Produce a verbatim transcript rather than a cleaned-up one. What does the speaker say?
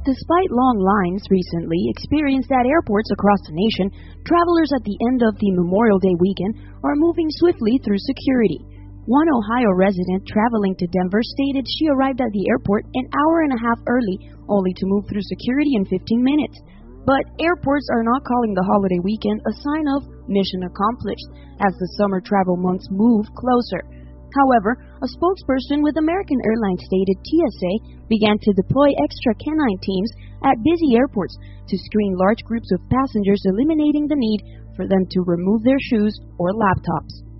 Despite long lines recently experienced at airports across the nation, travelers at the end of the Memorial Day weekend are moving swiftly through security. One Ohio resident traveling to Denver stated she arrived at the airport an hour and a half early, only to move through security in fifteen minutes. But airports are not calling the holiday weekend a sign of mission accomplished, as the summer travel months move closer. However, a spokesperson with American Airlines stated T S A began to deploy extra canine teams at busy airports to screen large groups of passengers, eliminating the need for them to remove their shoes or laptops.